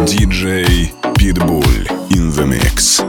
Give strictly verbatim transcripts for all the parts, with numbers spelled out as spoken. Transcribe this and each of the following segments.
ди джей Pitbull in the mix.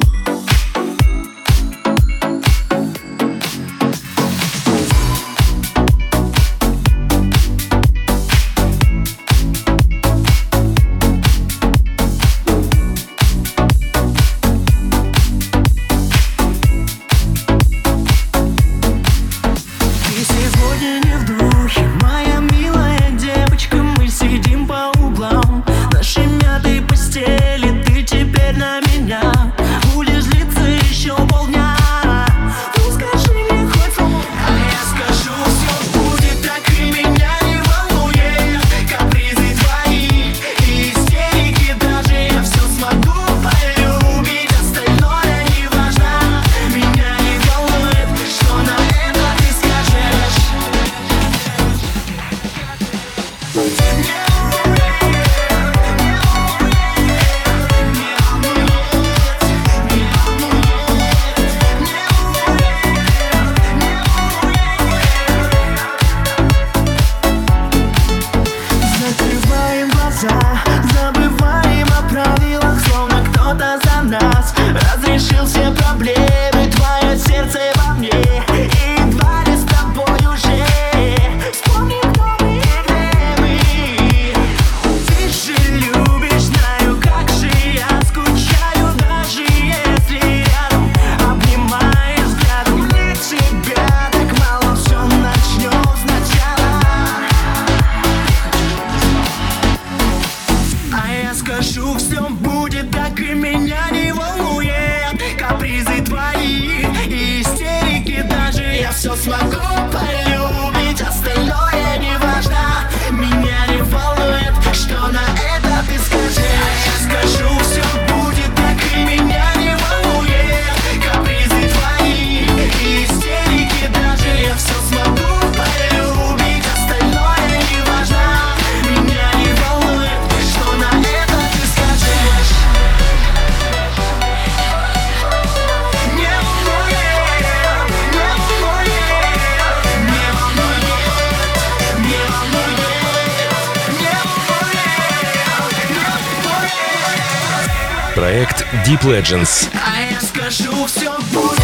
Скажу, все будет так, и меня не волнует капризы твои и истерики. Даже я все смогу полюбить, остальное не важно. Меня не волнует, что на это ты скажешь. Я скажу, все будет так, и меня не волнует капризы твои и истерики. Даже я все смогу полюбить, остальное не важно. Меня не волнует, что на это ты скажешь. Не волнует, не волнует, не волнует, не волнует, не волнует, не волнует. Проект Deep Legends. А я скажу, все будет.